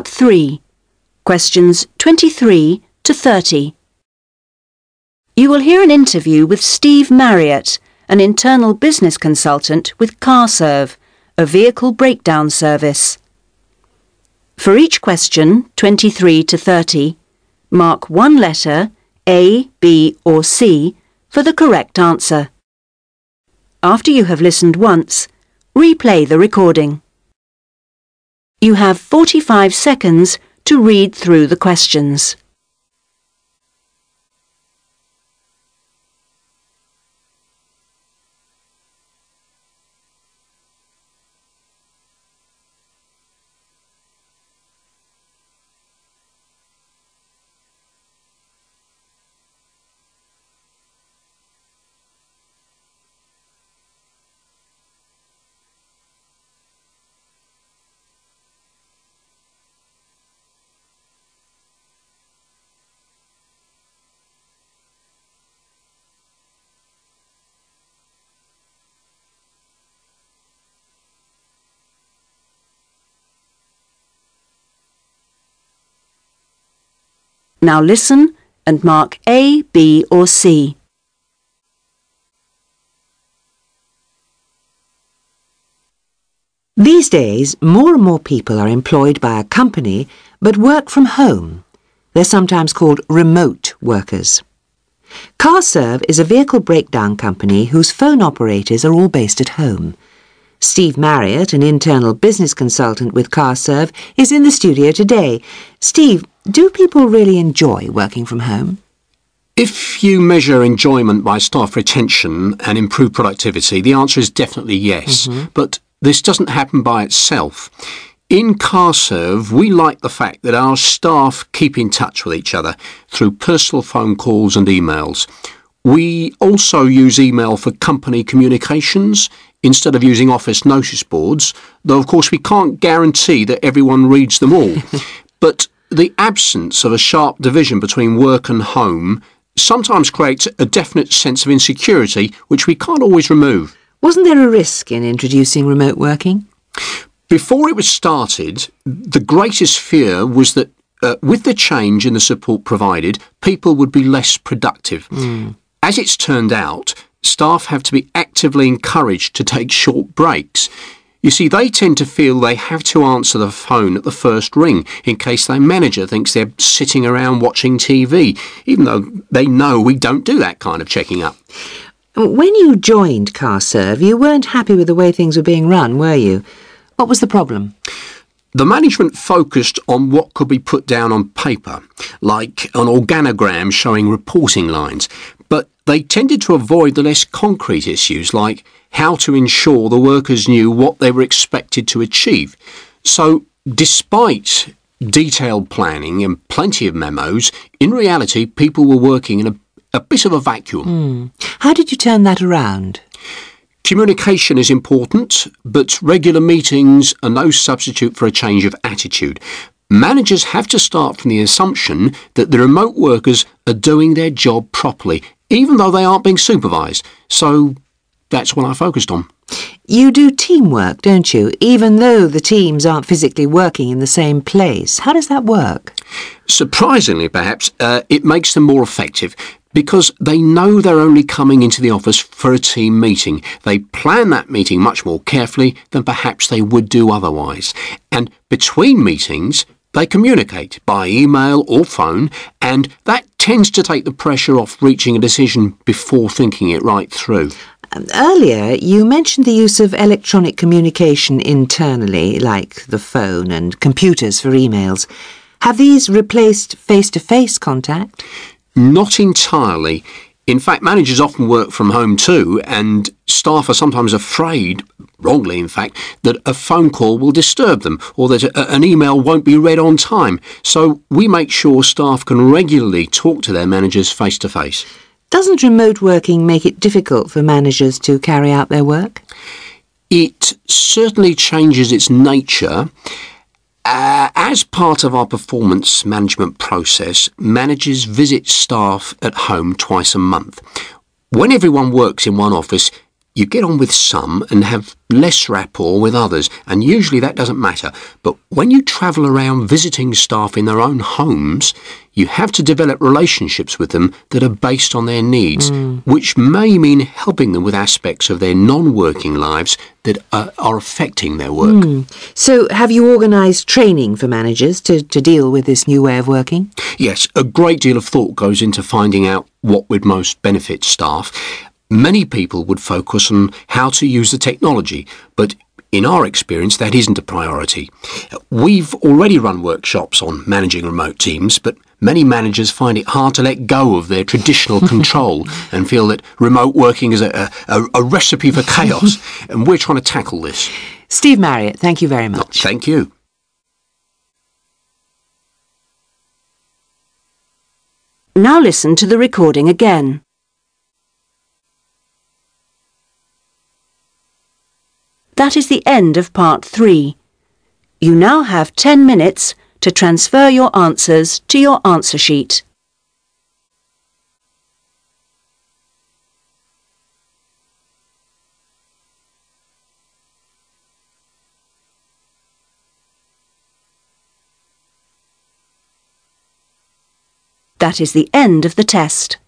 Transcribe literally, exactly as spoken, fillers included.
Part three. Questions twenty-three to thirty. You will hear an interview with Steve Marriott, an internal business consultant with CarServe, a vehicle breakdown service. For each question, twenty-three to thirty, mark one letter, A, B or C, for the correct answer. After you have listened once, replay the recording. You have forty-five seconds to read through the questions. Now listen and mark A, B or C. These days, more and more people are employed by a company but work from home. They're sometimes called remote workers. CarServe is a vehicle breakdown company whose phone operators are all based at home. Steve Marriott, an internal business consultant with CarServe, is in the studio today. Steve, do people really enjoy working from home? If you measure enjoyment by staff retention and improved productivity, the answer is definitely yes. Mm-hmm. But this doesn't happen by itself. In CarServe, we like the fact that our staff keep in touch with each other through personal phone calls and emails. We also use email for company communications instead of using office notice boards, though of course we can't guarantee that everyone reads them all. But the absence of a sharp division between work and home sometimes creates a definite sense of insecurity, which we can't always remove. Wasn't there a risk in introducing remote working? Before it was started, the greatest fear was that uh, with the change in the support provided, people would be less productive. Mm. As it's turned out, staff have to be actively encouraged to take short breaks. You see, they tend to feel they have to answer the phone at the first ring in case their manager thinks they're sitting around watching T V, even though they know we don't do that kind of checking up. When you joined CarServe, you weren't happy with the way things were being run, were you? What was the problem? The management focused on what could be put down on paper, like an organogram showing reporting lines, but they tended to avoid the less concrete issues, like how to ensure the workers knew what they were expected to achieve. So, despite detailed planning and plenty of memos, in reality, people were working in a, a bit of a vacuum. Mm. How did you turn that around? Communication is important, but regular meetings are no substitute for a change of attitude. Managers have to start from the assumption that the remote workers are doing their job properly, even though they aren't being supervised. So that's what I focused on. You do teamwork, don't you, even though the teams aren't physically working in the same place? How does that work? Surprisingly, perhaps, uh, it makes them more effective. Because they know they're only coming into the office for a team meeting. They plan that meeting much more carefully than perhaps they would do otherwise. And between meetings, they communicate by email or phone, and that tends to take the pressure off reaching a decision before thinking it right through. Earlier, you mentioned the use of electronic communication internally, like the phone and computers for emails. Have these replaced face-to-face contact? Not entirely. In fact, managers often work from home too, and staff are sometimes afraid, wrongly in fact, that a phone call will disturb them or that a, an email won't be read on time. So we make sure staff can regularly talk to their managers face to face. Doesn't remote working make it difficult for managers to carry out their work? It certainly changes its nature. Uh, as part of our performance management process, managers visit staff at home twice a month. When everyone works in one office, You get on with some and have less rapport with others, and usually that doesn't matter. But when you travel around visiting staff in their own homes, you have to develop relationships with them that are based on their needs, mm. which may mean helping them with aspects of their non-working lives that are, are affecting their work. Mm. So have you organised training for managers to, to deal with this new way of working? Yes, a great deal of thought goes into finding out what would most benefit staff. Many people would focus on how to use the technology, but in our experience, that isn't a priority. We've already run workshops on managing remote teams, but many managers find it hard to let go of their traditional control and feel that remote working is a, a, a recipe for chaos, and we're trying to tackle this. Steve Marriott, thank you very much. Thank you. Now listen to the recording again. That is the end of part three. You now have ten minutes to transfer your answers to your answer sheet. That is the end of the test.